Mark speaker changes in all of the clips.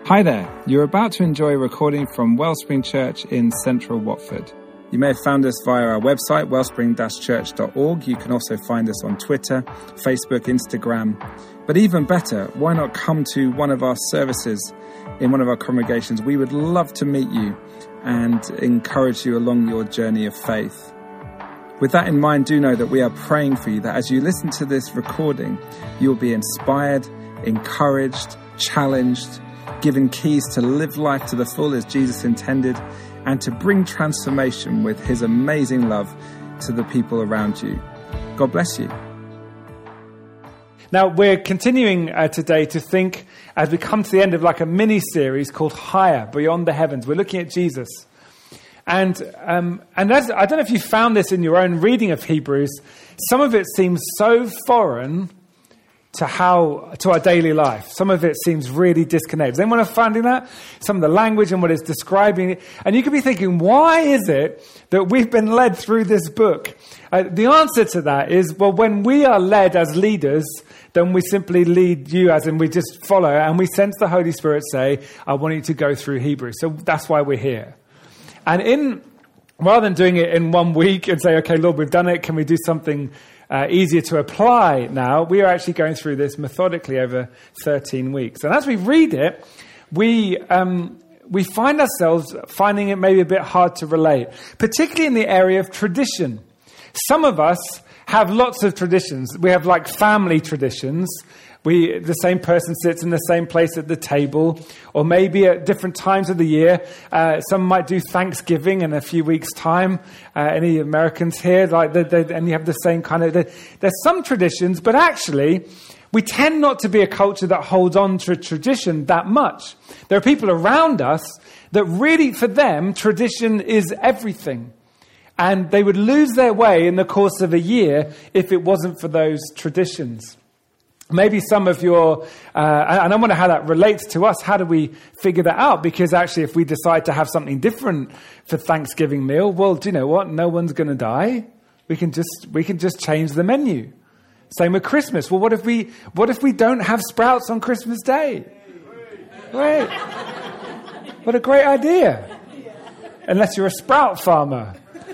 Speaker 1: Hi there, you're about to enjoy a recording from Wellspring Church in central Watford. You may have found us via our website, wellspring-church.org. You can also find us on Twitter, Facebook, Instagram. But even better, why not come to one of our services in one of our congregations? We would love to meet you and encourage you along your journey of faith. With that in mind, do know that we are praying for you, that as you listen to this recording, you will be inspired, encouraged, challenged, given keys to live life to the full as Jesus intended, and to bring transformation with his amazing love to the people around you. God bless you.
Speaker 2: Now, we're continuing today to think, as we come to the end of like a mini-series called Higher, Beyond the Heavens. We're looking at Jesus. And as, I don't know if you found this in your own reading of Hebrews, some of it seems so foreign to our daily life. Some of it seems really disconnected. Does anyone have finding that? Some of the language and what it's describing. And you could be thinking, why is it that we've been led through this book? The answer to that is, well, when we are led as leaders, then we simply lead you as in we just follow, and we sense the Holy Spirit say, I want you to go through Hebrews. So that's why we're here. And rather than doing it in 1 week and say, okay, Lord, we've done it, can we do something easier to apply now? We are actually going through this methodically over 13 weeks. And as we read it, we find ourselves finding it maybe a bit hard to relate, particularly in the area of tradition. Some of us have lots of traditions. We have like family traditions. The same person sits in the same place at the table, or maybe at different times of the year. Some might do Thanksgiving in a few weeks' time. Any Americans here? And you have the same kind of... There's some traditions, but actually, we tend not to be a culture that holds on to tradition that much. There are people around us that really, for them, tradition is everything. And they would lose their way in the course of a year if it wasn't for those traditions. Maybe some of your, and I wonder how that relates to us. How do we figure that out? Because actually, if we decide to have something different for Thanksgiving meal, well, do you know what? No one's going to die. We can just change the menu. Same with Christmas. Well, what if we don't have sprouts on Christmas Day? Right. What a great idea. Unless you're a sprout farmer.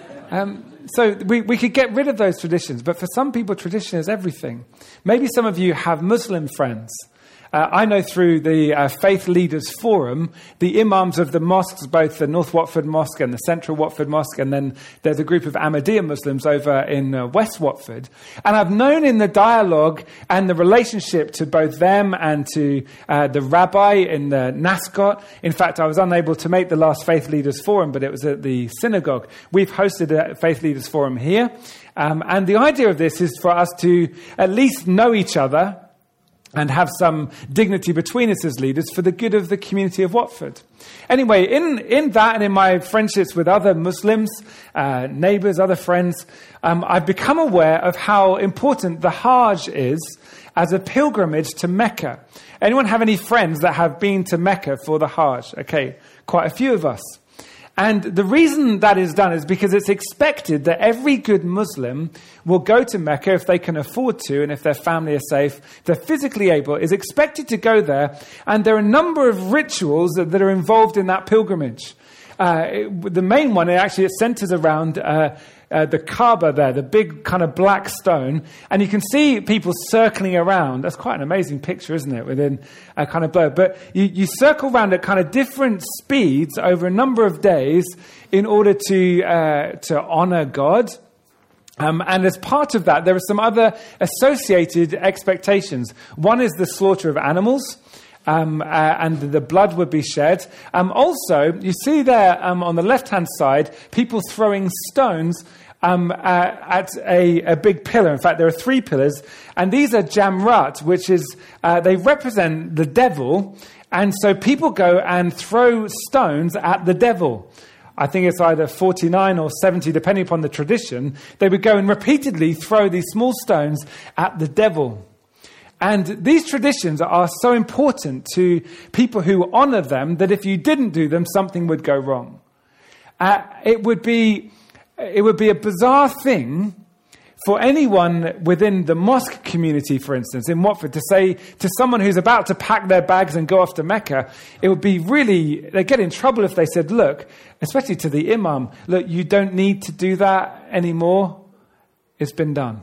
Speaker 2: So we could get rid of those traditions, but for some people, tradition is everything. Maybe some of you have Muslim friends. I know through the Faith Leaders Forum, the imams of the mosques, both the North Watford Mosque and the Central Watford Mosque, and then there's a group of Ahmadiyya Muslims over in West Watford. And I've known in the dialogue and the relationship to both them and to the rabbi in the Nascot. In fact, I was unable to make the last Faith Leaders Forum, but it was at the synagogue. We've hosted a Faith Leaders Forum here. And the idea of this is for us to at least know each other and have some dignity between us as leaders for the good of the community of Watford. Anyway, in that and in my friendships with other Muslims, neighbours, other friends, I've become aware of how important the Hajj is as a pilgrimage to Mecca. Anyone have any friends that have been to Mecca for the Hajj? Okay, quite a few of us. And the reason that is done is because it's expected that every good Muslim will go to Mecca if they can afford to, and if their family is safe, if they're physically able, is expected to go there. And there are a number of rituals that are involved in that pilgrimage. The main one, it centers around the Kaaba there, the big kind of black stone. And you can see people circling around. That's quite an amazing picture, isn't it? Within a kind of blur. But you circle around at kind of different speeds over a number of days in order to honor God. And as part of that, there are some other associated expectations. One is the slaughter of animals. And the blood would be shed. Also, you see there on the left-hand side, people throwing stones at a big pillar. In fact, there are 3 pillars. And these are jamrat, which is, they represent the devil. And so people go and throw stones at the devil. I think it's either 49 or 70, depending upon the tradition. They would go and repeatedly throw these small stones at the devil. And these traditions are so important to people who honor them that if you didn't do them, something would go wrong. It would be a bizarre thing for anyone within the mosque community, for instance, in Watford, to say to someone who's about to pack their bags and go off to Mecca, it would be really, they'd get in trouble if they said, look, especially to the imam, look, you don't need to do that anymore. It's been done.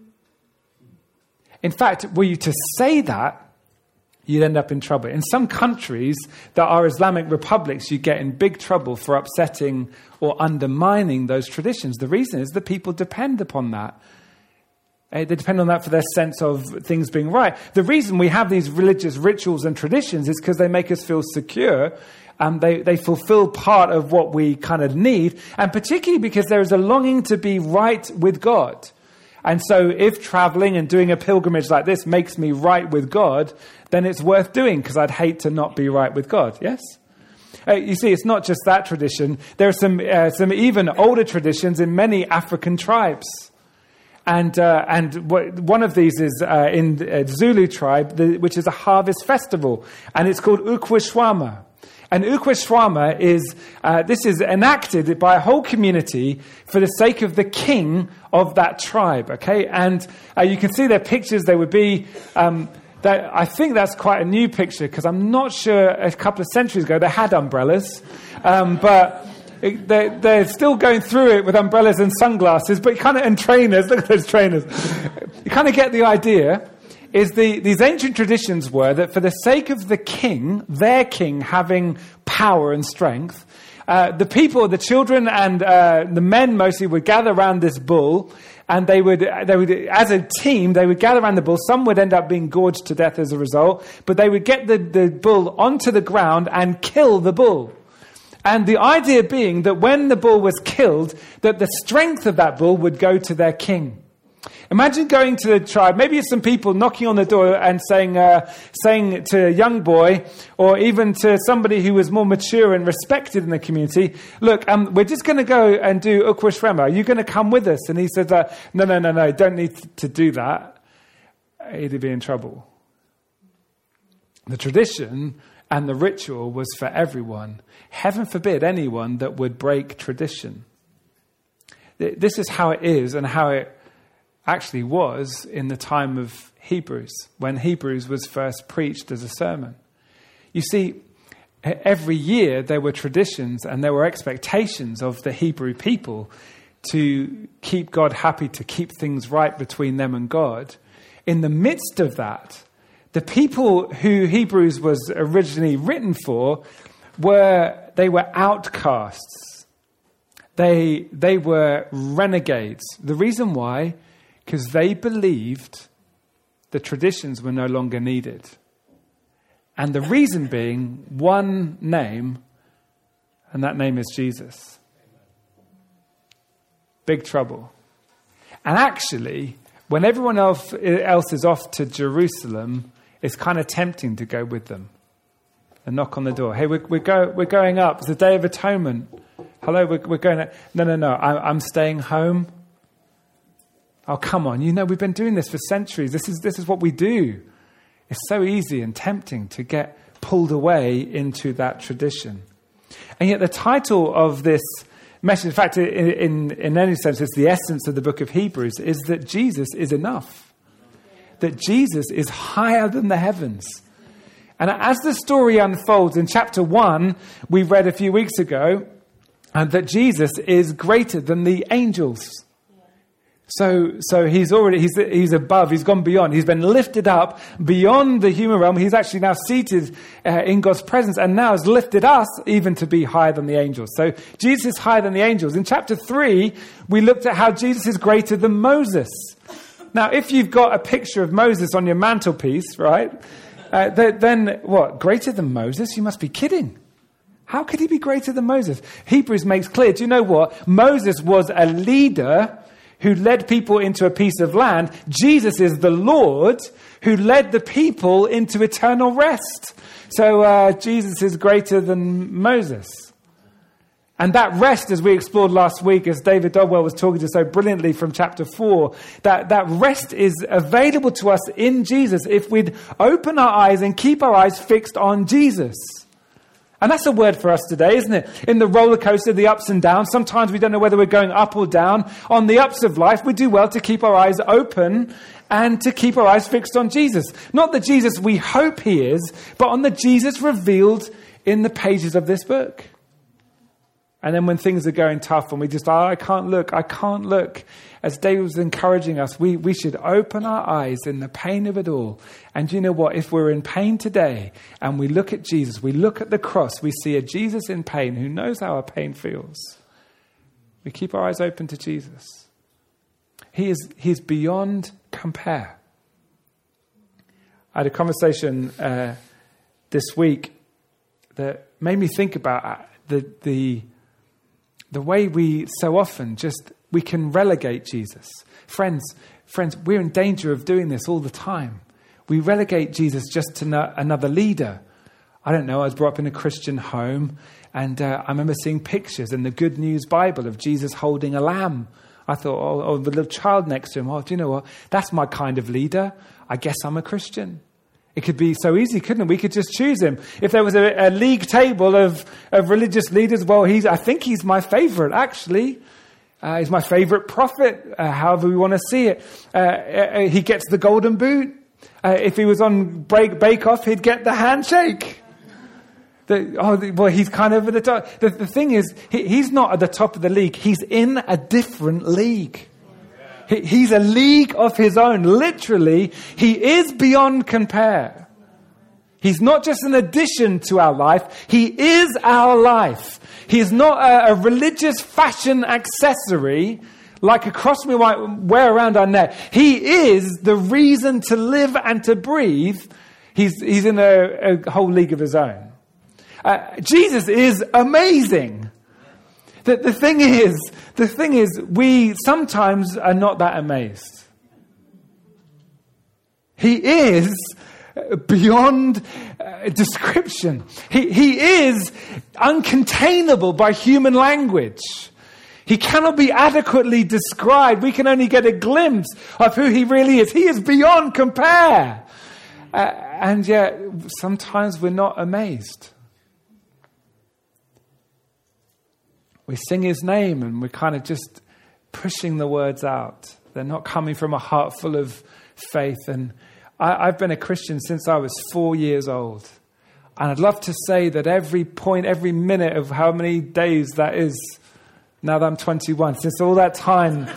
Speaker 2: In fact, were you to say that, you'd end up in trouble. In some countries that are Islamic republics, you get in big trouble for upsetting or undermining those traditions. The reason is that people depend upon that. They depend on that for their sense of things being right. The reason we have these religious rituals and traditions is because they make us feel secure. They fulfill part of what we kind of need. And particularly because there is a longing to be right with God. And so if traveling and doing a pilgrimage like this makes me right with God, then it's worth doing, because I'd hate to not be right with God. Yes? You see, it's not just that tradition. There are some even older traditions in many African tribes. And one of these is in the Zulu tribe, which is a harvest festival. And it's called Ukwishwama. And Ukwishwama this is enacted by a whole community for the sake of the king of that tribe, okay? And you can see their pictures. They would be, I think that's quite a new picture, because I'm not sure a couple of centuries ago they had umbrellas. But they're still going through it with umbrellas and sunglasses, but and trainers, look at those trainers. You kind of get the idea. These ancient traditions were that for the sake of the king, their king having power and strength, the people, the children and the men mostly would gather around this bull, and they would, as a team, they would gather around the bull. Some would end up being gorged to death as a result, but they would get the bull onto the ground and kill the bull. And the idea being that when the bull was killed, that the strength of that bull would go to their king. Imagine going to the tribe, maybe it's some people knocking on the door and saying to a young boy, or even to somebody who was more mature and respected in the community, look, we're just going to go and do Ukwishwama. Are you going to come with us? And he says, no, don't need to do that. He'd be in trouble. The tradition and the ritual was for everyone. Heaven forbid anyone that would break tradition. This is how it is, and how it actually was in the time of Hebrews, when Hebrews was first preached as a sermon. You see, every year there were traditions and there were expectations of the Hebrew people to keep God happy, to keep things right between them and God. In the midst of that, the people who Hebrews was originally written for were outcasts. They were renegades. The reason why? Because they believed the traditions were no longer needed. And the reason being one name, and that name is Jesus. Big trouble. And actually, when everyone else is off to Jerusalem, it's kind of tempting to go with them and knock on the door. Hey, we're going up. It's the Day of Atonement. Hello, we're going. No. I'm staying home. Oh, come on. We've been doing this for centuries. This is what we do. It's so easy and tempting to get pulled away into that tradition. And yet the title of this message, in fact, in any sense, it's the essence of the book of Hebrews, is that Jesus is enough. That Jesus is higher than the heavens. And as the story unfolds, in chapter 1, we read a few weeks ago, that Jesus is greater than the angels. So he's above, he's gone beyond, he's been lifted up beyond the human realm. He's actually now seated in God's presence, and now has lifted us even to be higher than the angels. So Jesus is higher than the angels. In chapter 3, we looked at how Jesus is greater than Moses. Now, if you've got a picture of Moses on your mantelpiece, right, then what? Greater than Moses? You must be kidding. How could he be greater than Moses? Hebrews makes clear, do you know what? Moses was a leader who led people into a piece of land. Jesus is the Lord who led the people into eternal rest. So Jesus is greater than Moses. And that rest, as we explored last week, as David Dodwell was talking to so brilliantly from chapter 4, that rest is available to us in Jesus if we'd open our eyes and keep our eyes fixed on Jesus. And that's a word for us today, isn't it? In the roller coaster, the ups and downs, sometimes we don't know whether we're going up or down. On the ups of life, we do well to keep our eyes open and to keep our eyes fixed on Jesus. Not the Jesus we hope he is, but on the Jesus revealed in the pages of this book. And then when things are going tough and we just, I can't look. As David was encouraging us, we should open our eyes in the pain of it all. And you know what? If we're in pain today and we look at Jesus, we look at the cross, we see a Jesus in pain who knows how our pain feels. We keep our eyes open to Jesus. He is beyond compare. I had a conversation this week that made me think about the way we so often we can relegate Jesus. Friends, we're in danger of doing this all the time. We relegate Jesus just to another leader. I don't know, I was brought up in a Christian home, and I remember seeing pictures in the Good News Bible of Jesus holding a lamb. I thought, the little child next to him, do you know what? That's my kind of leader. I guess I'm a Christian. It could be so easy, couldn't it? We could just choose him. If there was a league table of religious leaders, well, I think he's my favorite, actually. He's my favorite prophet, however we want to see it. He gets the golden boot. If he was on Bake Off, he'd get the handshake. He's kind of at the top. The thing is, he's not at the top of the league. He's in a different league. He's a league of his own. Literally, he is beyond compare. He's not just an addition to our life. He is our life. He is not a religious fashion accessory like a cross we might wear around our neck. He is the reason to live and to breathe. He's in a whole league of his own. Jesus is amazing. The thing is, we sometimes are not that amazed. He is beyond description. He is uncontainable by human language. He cannot be adequately described. We can only get a glimpse of who he really is. He is beyond compare. And yet, sometimes we're not amazed. We sing his name and we're kind of just pushing the words out. They're not coming from a heart full of faith. And I've been a Christian since I was 4 years old. And I'd love to say that every minute of how many days that is, now that I'm 21, since all that time,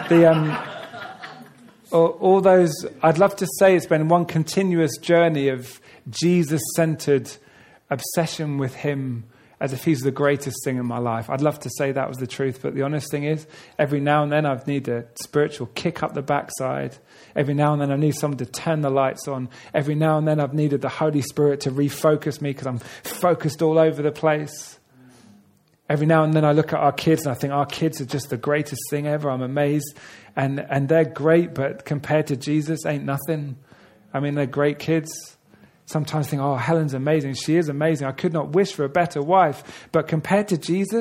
Speaker 2: all those, I'd love to say it's been one continuous journey of Jesus-centered obsession with him, as if he's the greatest thing in my life. I'd love to say that was the truth, but the honest thing is, every now and then I need a spiritual kick up the backside. Every now and then I need someone to turn the lights on. Every now and then I've needed the Holy Spirit to refocus me because I'm focused all over the place. Every now and then I look at our kids and I think our kids are just the greatest thing ever. I'm amazed. And they're great, but compared to Jesus, ain't nothing. I mean, they're great kids. Sometimes I think, Helen's amazing. She is amazing. I could not wish for a better wife. But compared to Jesus,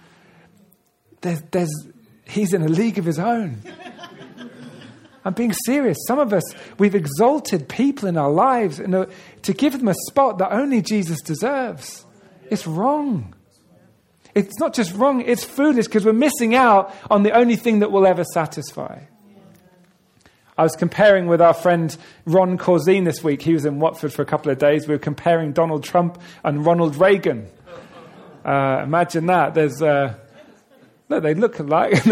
Speaker 2: he's in a league of his own. I'm being serious. Some of us, we've exalted people in our lives to give them a spot that only Jesus deserves. It's wrong. It's not just wrong, it's foolish because we're missing out on the only thing that will ever satisfy. I was comparing with our friend Ron Corzine this week. He was in Watford for a couple of days. We were comparing Donald Trump and Ronald Reagan. Imagine that. They look alike.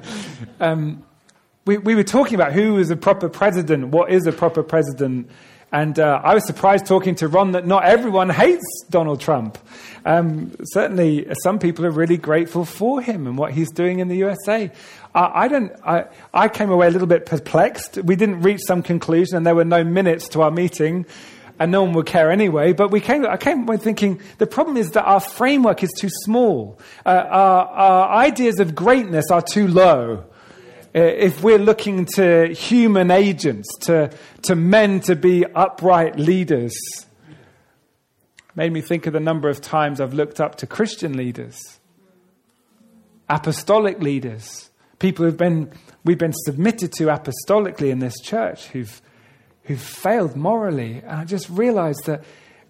Speaker 2: We were talking about who is a proper president, what is a proper president. And I was surprised talking to Ron that not everyone hates Donald Trump. Certainly, some people are really grateful for him and what he's doing in the USA. I came away a little bit perplexed. We didn't reach some conclusion, and there were no minutes to our meeting, and no one would care anyway. But I came away thinking the problem is that our framework is too small. Our ideas of greatness are too low. If we're looking to human agents, to men to be upright leaders, made me think of the number of times I've looked up to Christian leaders, apostolic leaders, people we've been submitted to apostolically in this church who've failed morally. And I just realized that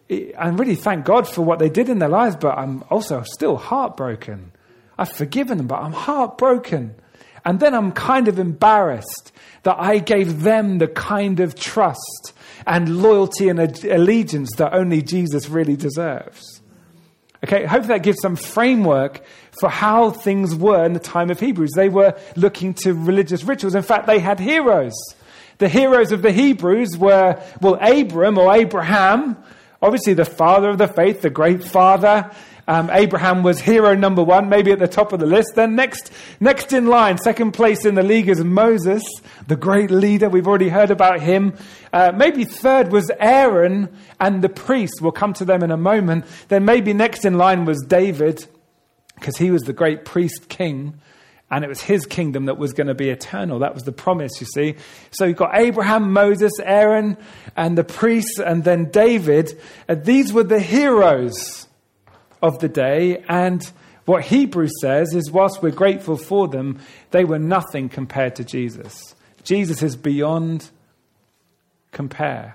Speaker 2: really thank God for what they did in their lives, but I'm also still heartbroken. I've forgiven them, but I'm heartbroken. And then I'm kind of embarrassed that I gave them the kind of trust and loyalty and allegiance that only Jesus really deserves. Okay, hopefully that gives some framework for how things were in the time of Hebrews. They were looking to religious rituals. In fact, they had heroes. The heroes of the Hebrews were, Abram or Abraham, obviously the father of the faith, the great father. Abraham was hero number one, maybe at the top of the list. Then next in line, second place in the league is Moses, the great leader. We've already heard about him. Maybe third was Aaron and the priests. We'll come to them in a moment. Then maybe next in line was David, because he was the great priest king. And it was his kingdom that was going to be eternal. That was the promise, you see. So you've got Abraham, Moses, Aaron, and the priests, and then David. These were the heroes of the day. And what Hebrews says is, whilst we're grateful for them, they were nothing compared to Jesus. Jesus is beyond compare.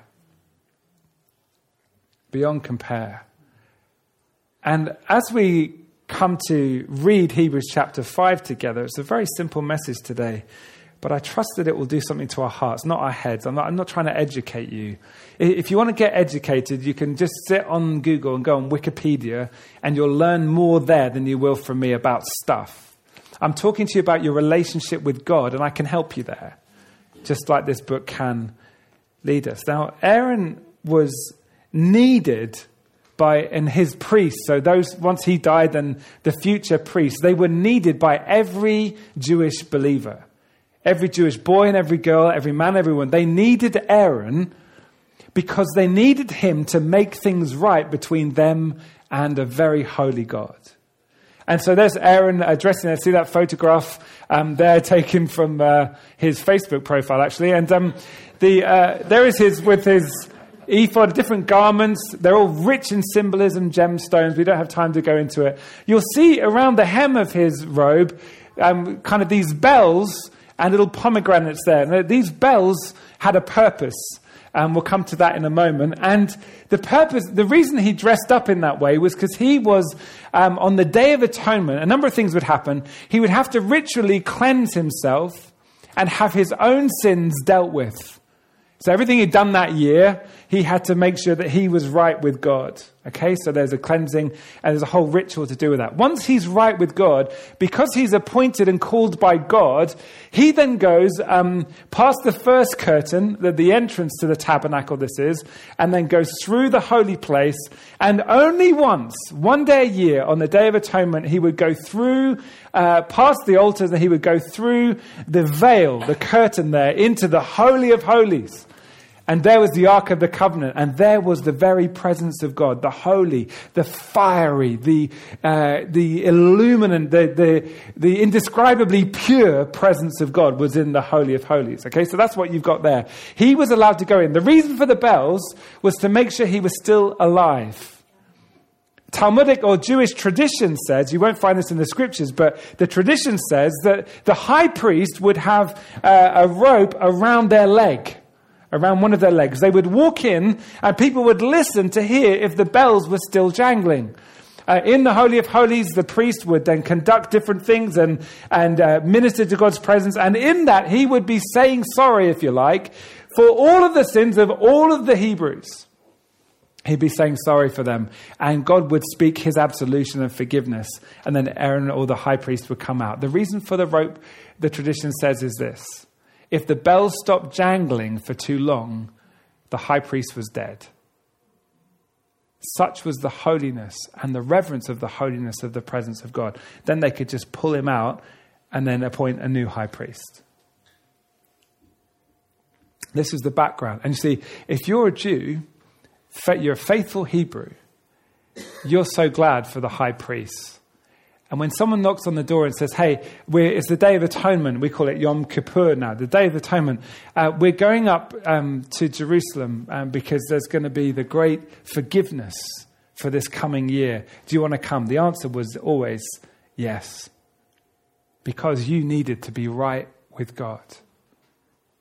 Speaker 2: Beyond compare. And as we come to read Hebrews chapter 5 together, it's a very simple message today, but I trust that it will do something to our hearts, not our heads. I'm not trying to educate you. If you want to get educated, you can just sit on Google and go on Wikipedia, and you'll learn more there than you will from me about stuff. I'm talking to you about your relationship with God, and I can help you there, just like this book can lead us. Now, Aaron was needed and his priests, so those, once he died, then the future priests, they were needed by every Jewish believer. Every Jewish boy and every girl, every man, everyone. They needed Aaron because they needed him to make things right between them and a very holy God. And so there's Aaron addressing it. See that photograph there taken from his Facebook profile, actually. And there is with his ephod, different garments. They're all rich in symbolism, gemstones. We don't have time to go into it. You'll see around the hem of his robe kind of these bells and little pomegranates there. And these bells had a purpose. We'll come to that in a moment. And the reason he dressed up in that way was because he was, on the Day of Atonement, a number of things would happen. He would have to ritually cleanse himself and have his own sins dealt with. So everything he'd done that year, he had to make sure that he was right with God. Okay, so there's a cleansing and there's a whole ritual to do with that. Once he's right with God, because he's appointed and called by God, he then goes past the first curtain, the entrance to the tabernacle this is, and then goes through the holy place. And only once, one day a year, on the Day of Atonement, he would go through, past the altars, and he would go through the veil, the curtain there, into the Holy of Holies. And there was the Ark of the Covenant, and there was the very presence of God, the holy, the fiery, the illuminant, the indescribably pure presence of God was in the Holy of Holies. Okay, so that's what you've got there. He was allowed to go in. The reason for the bells was to make sure he was still alive. Talmudic or Jewish tradition says, you won't find this in the scriptures, but the tradition says that the high priest would have a rope around their leg. Around one of their legs. They would walk in and people would listen to hear if the bells were still jangling. In the Holy of Holies, the priest would then conduct different things and minister to God's presence. And in that, he would be saying sorry, if you like, for all of the sins of all of the Hebrews. He'd be saying sorry for them. And God would speak his absolution and forgiveness. And then Aaron or the high priest would come out. The reason for the rope, the tradition says, is this. If the bells stopped jangling for too long, the high priest was dead. Such was the holiness and the reverence of the holiness of the presence of God. Then they could just pull him out and then appoint a new high priest. This is the background. And you see, if you're a Jew, you're a faithful Hebrew, you're so glad for the high priest. And when someone knocks on the door and says, hey, it's the Day of Atonement, we call it Yom Kippur now, the Day of Atonement, we're going up to Jerusalem because there's going to be the great forgiveness for this coming year. Do you want to come? The answer was always yes, because you needed to be right with God.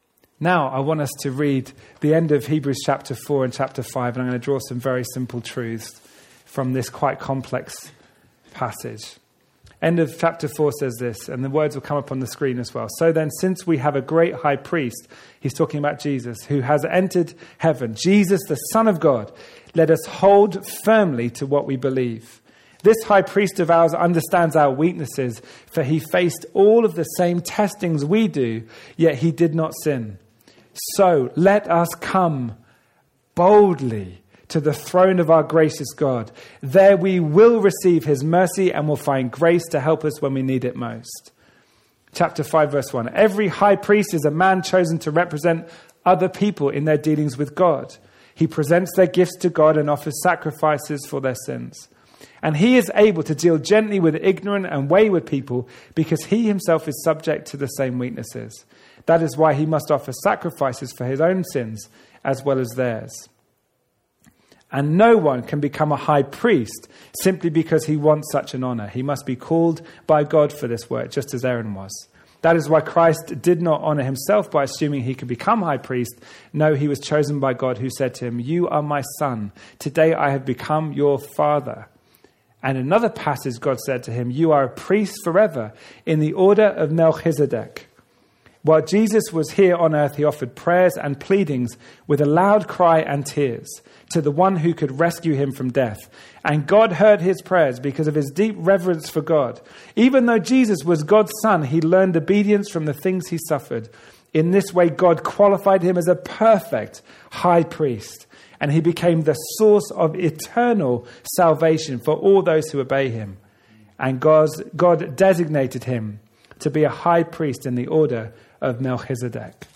Speaker 2: Now I want us to read the end of Hebrews chapter 4 and chapter 5, and I'm going to draw some very simple truths from this quite complex passage. End of chapter 4 says this, and the words will come up on the screen as well. So then, since we have a great high priest, he's talking about Jesus, who has entered heaven, Jesus, the Son of God, let us hold firmly to what we believe. This high priest of ours understands our weaknesses, for he faced all of the same testings we do, yet he did not sin. So let us come boldly to the throne of our gracious God. There we will receive his mercy and will find grace to help us when we need it most. Chapter 5, verse 1. Every high priest is a man chosen to represent other people in their dealings with God. He presents their gifts to God and offers sacrifices for their sins. And he is able to deal gently with ignorant and wayward people because he himself is subject to the same weaknesses. That is why he must offer sacrifices for his own sins as well as theirs. And no one can become a high priest simply because he wants such an honor. He must be called by God for this work, just as Aaron was. That is why Christ did not honor himself by assuming he could become high priest. No, he was chosen by God, who said to him, "You are my son. Today I have become your father." And in another passage, God said to him, "You are a priest forever in the order of Melchizedek." While Jesus was here on earth, he offered prayers and pleadings with a loud cry and tears to the one who could rescue him from death. And God heard his prayers because of his deep reverence for God. Even though Jesus was God's son, he learned obedience from the things he suffered. In this way, God qualified him as a perfect high priest, and he became the source of eternal salvation for all those who obey him. And God designated him to be a high priest in the order of Melchizedek.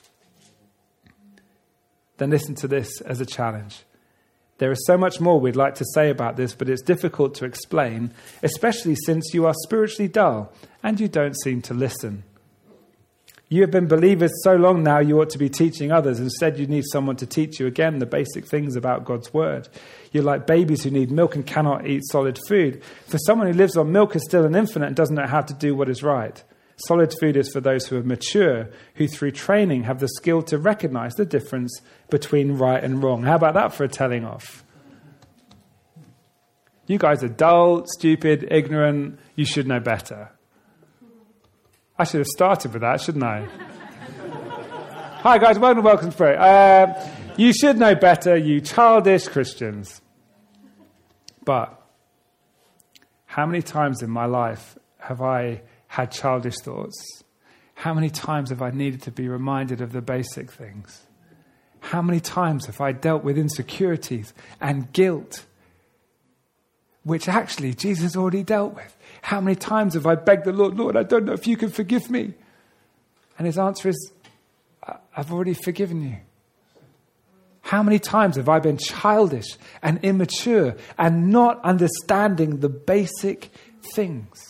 Speaker 2: Then listen to this as a challenge. There is so much more we'd like to say about this, but it's difficult to explain, especially since you are spiritually dull and you don't seem to listen. You have been believers so long now you ought to be teaching others. Instead, you need someone to teach you again the basic things about God's word. You're like babies who need milk and cannot eat solid food. For someone who lives on milk is still an infant and doesn't know how to do what is right. Solid food is for those who are mature, who through training have the skill to recognize the difference between right and wrong. How about that for a telling off? You guys are dull, stupid, ignorant. You should know better. I should have started with that, shouldn't I? Hi guys, welcome to prayer. You should know better, you childish Christians. But how many times in my life have I had childish thoughts? How many times have I needed to be reminded of the basic things? How many times have I dealt with insecurities and guilt, which actually Jesus already dealt with? How many times have I begged the Lord, "Lord, I don't know if you can forgive me." And his answer is, "I've already forgiven you." How many times have I been childish and immature and not understanding the basic things?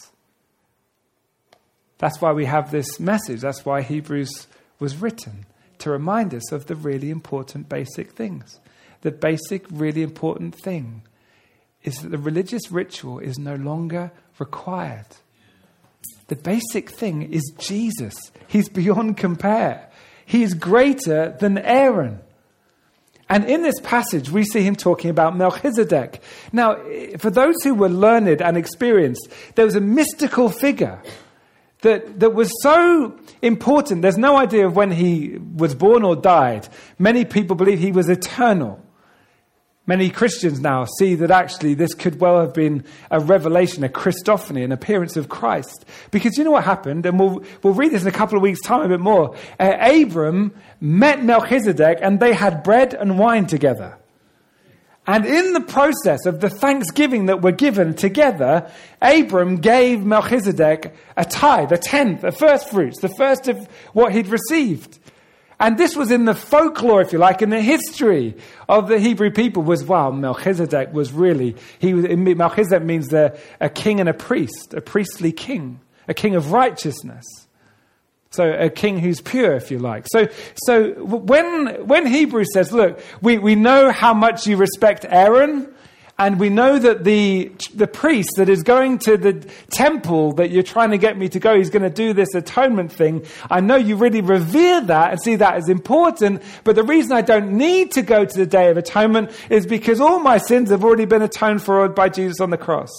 Speaker 2: That's why we have this message. That's why Hebrews was written, to remind us of the really important basic things. The basic, really important thing is that the religious ritual is no longer required. The basic thing is Jesus. He's beyond compare. He is greater than Aaron. And in this passage, we see him talking about Melchizedek. Now, for those who were learned and experienced, there was a mystical figure that was so important. There's no idea of when he was born or died. Many people believe he was eternal. Many Christians now see that actually this could well have been a revelation, a Christophany, an appearance of Christ. Because you know what happened, and we'll read this in a couple of weeks' time a bit more. Abram met Melchizedek and they had bread and wine together. And in the process of the thanksgiving that were given together, Abram gave Melchizedek a tithe, a tenth, a first fruits, the first of what he'd received. And this was in the folklore, if you like, in the history of the Hebrew people was, wow, Melchizedek was really, Melchizedek means a king and a priest, a priestly king, a king of righteousness. So a king who's pure, if you like. So when Hebrews says, look, we know how much you respect Aaron, And we know that the priest that is going to the temple that you're trying to get me to go, he's going to do this atonement thing. I know you really revere that and see that as important. But the reason I don't need to go to the Day of Atonement is because all my sins have already been atoned for by Jesus on the cross.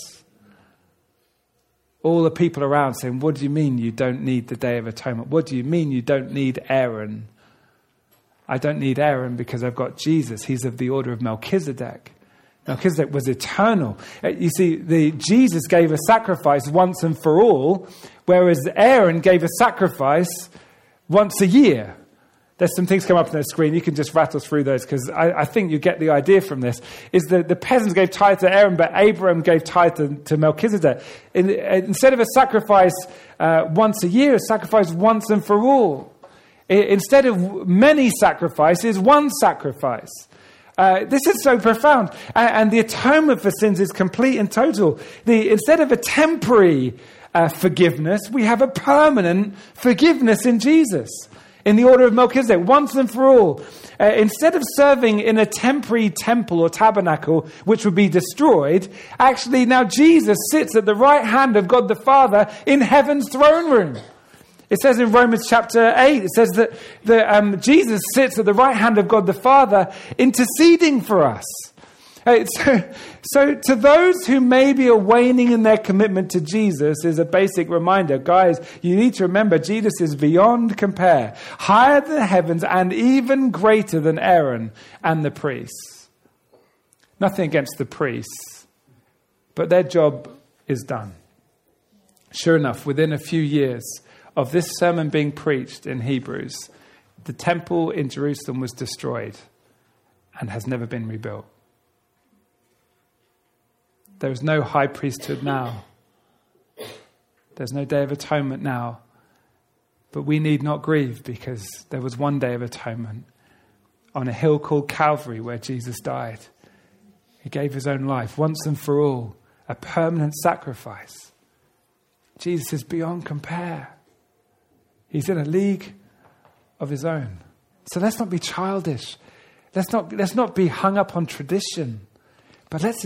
Speaker 2: All the people around saying, what do you mean you don't need the Day of Atonement? What do you mean you don't need Aaron? I don't need Aaron because I've got Jesus. He's of the order of Melchizedek. Melchizedek was eternal. You see, Jesus gave a sacrifice once and for all, whereas Aaron gave a sacrifice once a year. There's some things come up on the screen. You can just rattle through those because I think you get the idea from this. Is that the peasants gave tithe to Aaron, but Abraham gave tithe to Melchizedek. Instead of a sacrifice once a year, a sacrifice once and for all. Instead of many sacrifices, one sacrifice. This is so profound. And the atonement for sins is complete and total. Instead of a temporary forgiveness, we have a permanent forgiveness in Jesus. In the order of Melchizedek, once and for all. Instead of serving in a temporary temple or tabernacle, which would be destroyed, actually now Jesus sits at the right hand of God the Father in heaven's throne room. It says in Romans chapter 8, it says that Jesus sits at the right hand of God the Father interceding for us. So to those who maybe are waning in their commitment to Jesus is a basic reminder. Guys, you need to remember Jesus is beyond compare, higher than the heavens and even greater than Aaron and the priests. Nothing against the priests, but their job is done. Sure enough, within a few years of this sermon being preached in Hebrews, the temple in Jerusalem was destroyed and has never been rebuilt. There is no high priesthood now. There's no Day of Atonement now. But we need not grieve because there was one Day of Atonement on a hill called Calvary where Jesus died. He gave his own life once and for all, a permanent sacrifice. Jesus is beyond compare. He's in a league of his own. So let's not be childish. Let's not be hung up on tradition. But let's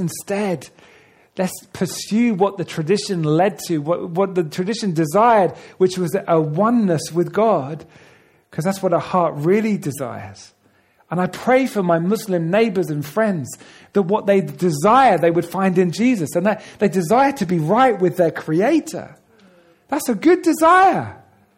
Speaker 2: pursue what the tradition led to, what the tradition desired, which was a oneness with God, because that's what our heart really desires. And I pray for my Muslim neighbors and friends that what they desire, they would find in Jesus, and that they desire to be right with their Creator. That's a good desire.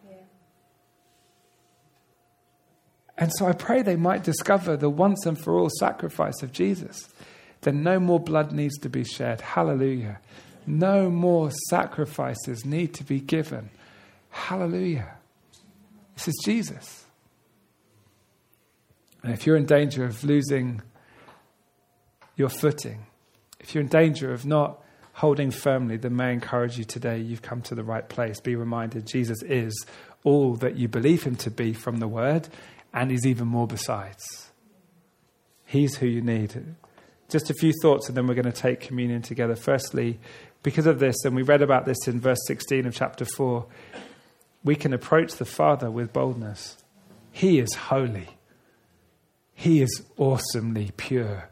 Speaker 2: And so I pray they might discover the once and for all sacrifice of Jesus. Then no more blood needs to be shed. Hallelujah. No more sacrifices need to be given. Hallelujah. This is Jesus. And if you're in danger of losing your footing, if you're in danger of not holding firmly, then may I encourage you today, you've come to the right place. Be reminded Jesus is all that you believe him to be from the word, and he's even more besides. He's who you need. Just a few thoughts and then we're going to take communion together. Firstly, because of this, and we read about this in verse 16 of chapter 4, we can approach the Father with boldness. He is holy. He is awesomely pure.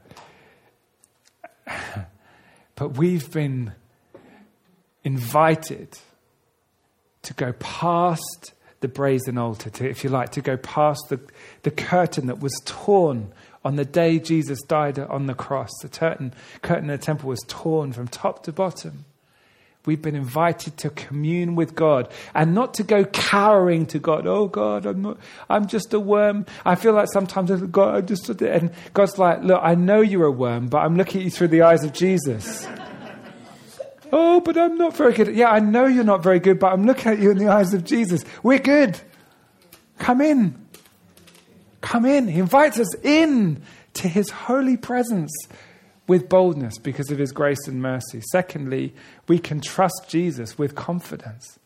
Speaker 2: But we've been invited to go past the brazen altar, if you like, to go past the curtain that was torn on the day Jesus died on the cross. The curtain in the temple was torn from top to bottom. We've been invited to commune with God and not to go cowering to God. Oh God, I'm just a worm. I feel like sometimes God, and God's like, look, I know you're a worm, but I'm looking at you through the eyes of Jesus. Oh, but I'm not very good. Yeah, I know you're not very good, but I'm looking at you in the eyes of Jesus. We're good. Come in. Come in. He invites us in to his holy presence with boldness because of his grace and mercy. Secondly, we can trust Jesus with confidence.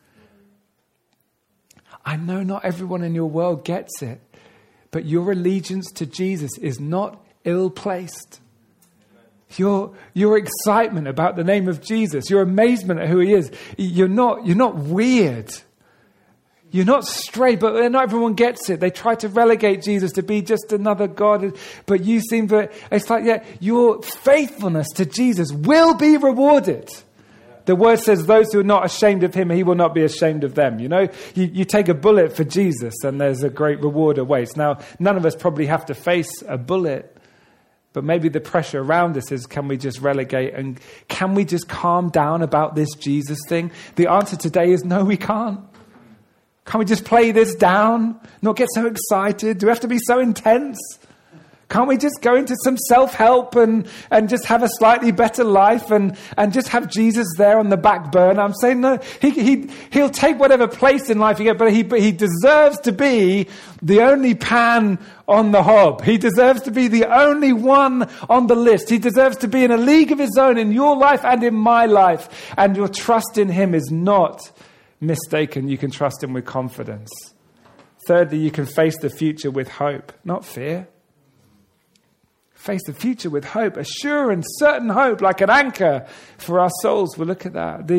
Speaker 2: I know not everyone in your world gets it, but your allegiance to Jesus is not ill-placed. Your excitement about the name of Jesus, your amazement at who he is, you're not weird. You're not stray, but not everyone gets it. They try to relegate Jesus to be just another God. But you seem to, it's like, yeah, your faithfulness to Jesus will be rewarded. The word says those who are not ashamed of him, he will not be ashamed of them. You know, you take a bullet for Jesus and there's a great reward awaits. Now, none of us probably have to face a bullet. But maybe the pressure around us is, can we just relegate and can we just calm down about this Jesus thing? The answer today is no, we can't. Can't we just play this down? Not get so excited? Do we have to be so intense? Can't we just go into some self-help and just have a slightly better life and just have Jesus there on the back burner? I'm saying no, he'll take whatever place in life you get, but he deserves to be the only pan on the hob. He deserves to be the only one on the list. He deserves to be in a league of his own in your life and in my life. And your trust in him is not mistaken. You can trust him with confidence. Thirdly, you can face the future with hope, not fear. Face the future with hope, a sure and certain hope, like an anchor for our souls. We'll look at that.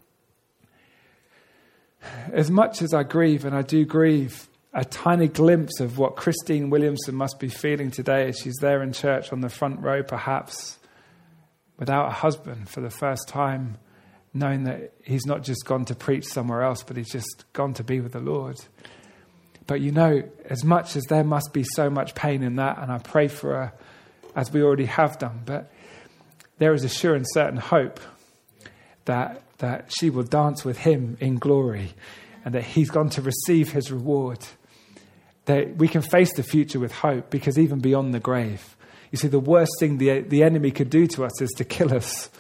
Speaker 2: As much as I grieve, and I do grieve, a tiny glimpse of what Christine Williamson must be feeling today as she's there in church on the front row, perhaps, without a husband for the first time, knowing that he's not just gone to preach somewhere else, but he's just gone to be with the Lord. But you know, as much as there must be so much pain in that, and I pray for her, as we already have done, but there is a sure and certain hope that she will dance with him in glory and that he's gone to receive his reward. That we can face the future with hope, because even beyond the grave, you see, the worst thing the enemy could do to us is to kill us.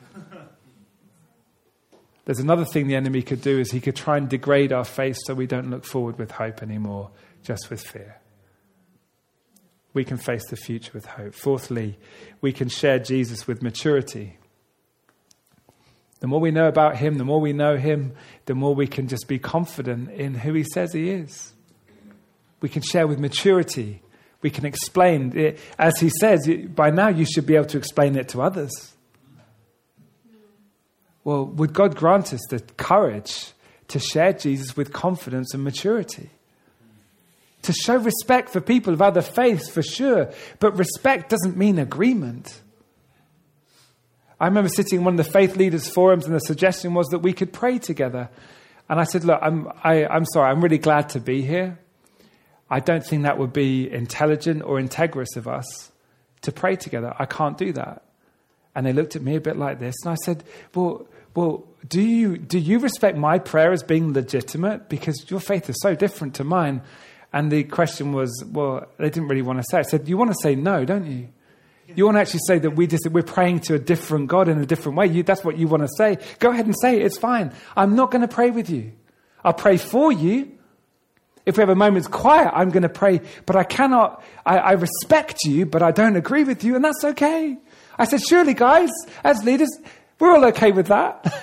Speaker 2: There's another thing the enemy could do, is he could try and degrade our faith so we don't look forward with hope anymore, just with fear. We can face the future with hope. Fourthly, we can share Jesus with maturity. The more we know about him, the more we know him, the more we can just be confident in who he says he is. We can share with maturity. We can explain it. As he says, by now you should be able to explain it to others. Well, would God grant us the courage to share Jesus with confidence and maturity? To show respect for people of other faiths, for sure. But respect doesn't mean agreement. I remember sitting in one of the faith leaders' forums, and the suggestion was that we could pray together. And I said, look, I'm sorry, I'm really glad to be here. I don't think that would be intelligent or integrous of us to pray together. I can't do that. And they looked at me a bit like this. And I said, well, do you respect my prayer as being legitimate? Because your faith is so different to mine. And the question was, well, they didn't really want to say it. I said, you want to say no, don't you? You want to actually say that we're praying to a different God in a different way. That's what you want to say. Go ahead and say it. It's fine. I'm not going to pray with you. I'll pray for you. If we have a moment's quiet, I'm going to pray. But I cannot, I respect you, but I don't agree with you. And that's okay. I said, surely, guys, as leaders, we're all okay with that.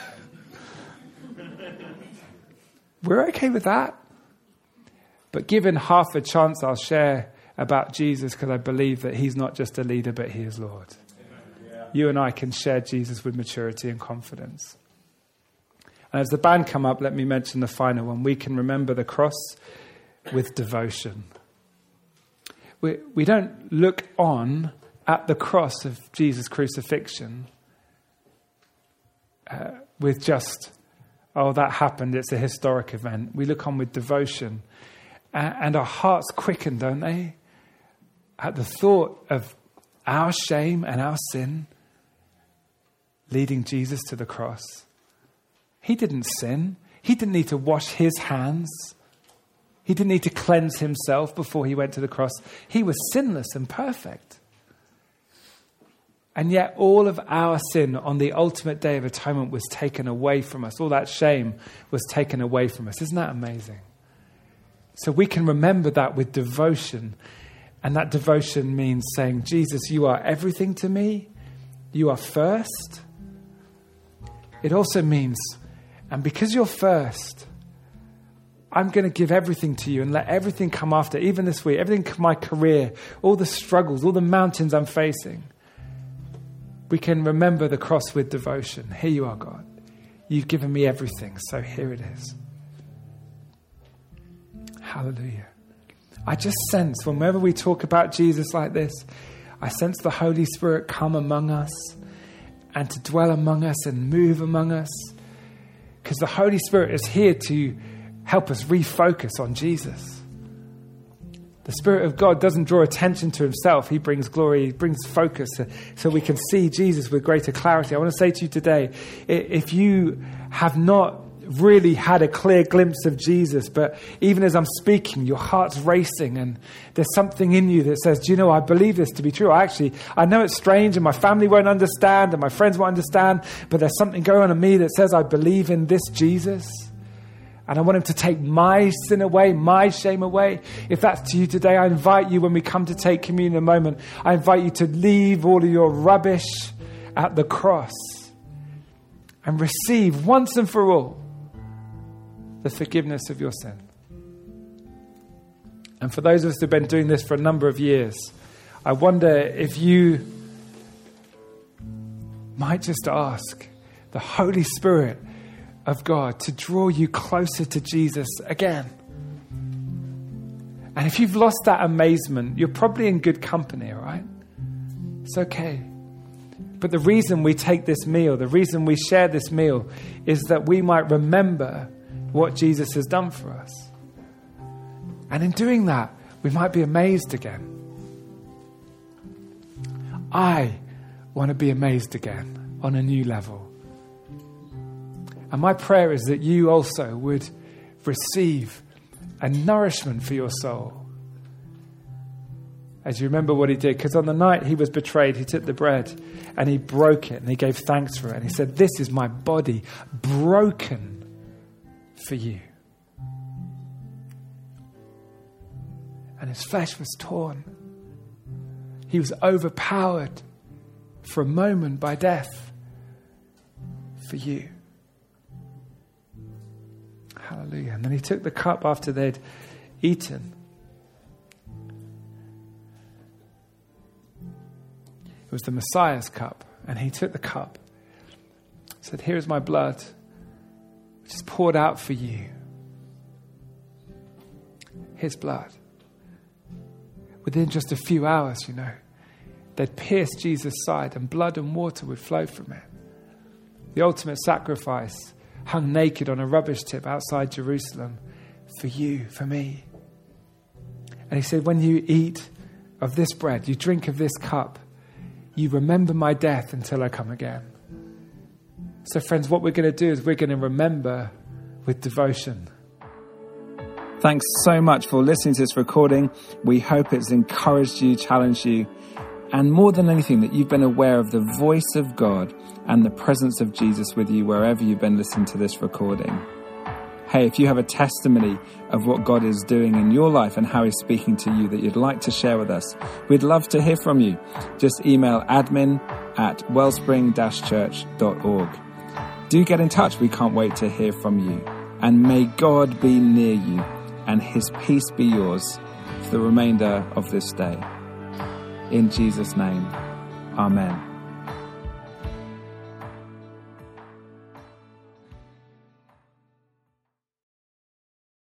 Speaker 2: We're okay with that. But given half a chance, I'll share about Jesus, because I believe that he's not just a leader, but he is Lord. Yeah. You and I can share Jesus with maturity and confidence. And as the band come up, let me mention the final one. We can remember the cross with devotion. We don't look on at the cross of Jesus' crucifixion with just, oh, that happened, it's a historic event. We look on with devotion. And our hearts quicken, don't they? At the thought of our shame and our sin leading Jesus to the cross. He didn't sin. He didn't need to wash his hands. He didn't need to cleanse himself before he went to the cross. He was sinless and perfect. And yet all of our sin on the ultimate day of atonement was taken away from us. All that shame was taken away from us. Isn't that amazing? So we can remember that with devotion. And that devotion means saying, Jesus, you are everything to me. You are first. It also means, and because you're first, I'm going to give everything to you and let everything come after, even this week, everything, my career, all the struggles, all the mountains I'm facing. We can remember the cross with devotion. Here you are, God. You've given me everything, so here it is. Hallelujah. I just sense whenever we talk about Jesus like this, I sense the Holy Spirit come among us and to dwell among us and move among us. Because the Holy Spirit is here to help us refocus on Jesus. The Spirit of God doesn't draw attention to himself. He brings glory, he brings focus so we can see Jesus with greater clarity. I want to say to you today, if you have not really had a clear glimpse of Jesus, but even as I'm speaking, your heart's racing and there's something in you that says, do you know, I believe this to be true. I know it's strange and my family won't understand and my friends won't understand, but there's something going on in me that says I believe in this Jesus. And I want him to take my sin away, my shame away. If that's to you today, I invite you when we come to take communion in a moment, I invite you to leave all of your rubbish at the cross and receive once and for all the forgiveness of your sin. And for those of us who have been doing this for a number of years, I wonder if you might just ask the Holy Spirit of God to draw you closer to Jesus again. And if you've lost that amazement, you're probably in good company, all right? It's okay. But the reason we take this meal, the reason we share this meal is that we might remember what Jesus has done for us. And in doing that, we might be amazed again. I want to be amazed again on a new level. And my prayer is that you also would receive a nourishment for your soul. As you remember what he did, because on the night he was betrayed, he took the bread and he broke it and he gave thanks for it. And he said, this is my body broken for you. And his flesh was torn. He was overpowered for a moment by death for you. Hallelujah. And then he took the cup after they'd eaten. It was the Messiah's cup. And he took the cup, said, here is my blood, which is poured out for you. His blood. Within just a few hours, you know, they'd pierce Jesus' side and blood and water would flow from it. The ultimate sacrifice hung naked on a rubbish tip outside Jerusalem for you, for me. And he said, when you eat of this bread, you drink of this cup, you remember my death until I come again. So friends, what we're going to do is we're going to remember with devotion.
Speaker 1: Thanks so much for listening to this recording. We hope it's encouraged you, challenged you, and more than anything, that you've been aware of the voice of God and the presence of Jesus with you wherever you've been listening to this recording. Hey, if you have a testimony of what God is doing in your life and how he's speaking to you that you'd like to share with us, we'd love to hear from you. Just email admin@wellspring-church.org. Do get in touch. We can't wait to hear from you. And may God be near you and his peace be yours for the remainder of this day. In Jesus' name, amen.